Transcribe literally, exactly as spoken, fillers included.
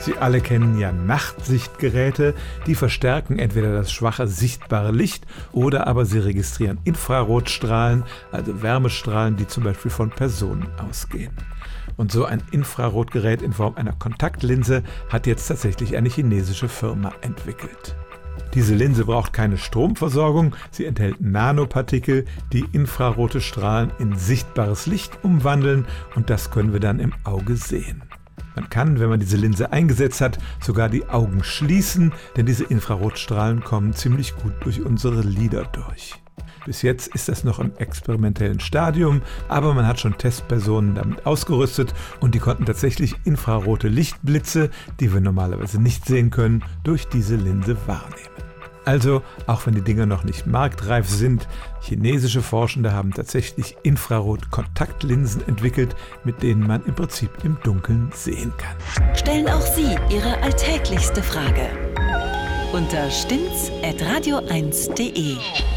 Sie alle kennen ja Nachtsichtgeräte, die verstärken entweder das schwache sichtbare Licht oder aber sie registrieren Infrarotstrahlen, also Wärmestrahlen, die zum Beispiel von Personen ausgehen. Und so ein Infrarotgerät in Form einer Kontaktlinse hat jetzt tatsächlich eine chinesische Firma entwickelt. Diese Linse braucht keine Stromversorgung, sie enthält Nanopartikel, die infrarote Strahlen in sichtbares Licht umwandeln und das können wir dann im Auge sehen. Man kann, wenn man diese Linse eingesetzt hat, sogar die Augen schließen, denn diese Infrarotstrahlen kommen ziemlich gut durch unsere Lider durch. Bis jetzt ist das noch im experimentellen Stadium, aber man hat schon Testpersonen damit ausgerüstet und die konnten tatsächlich infrarote Lichtblitze, die wir normalerweise nicht sehen können, durch diese Linse wahrnehmen. Also, auch wenn die Dinger noch nicht marktreif sind, chinesische Forschende haben tatsächlich Infrarot-Kontaktlinsen entwickelt, mit denen man im Prinzip im Dunkeln sehen kann. Stellen auch Sie Ihre alltäglichste Frage unter stimmt's at radio eins punkt de.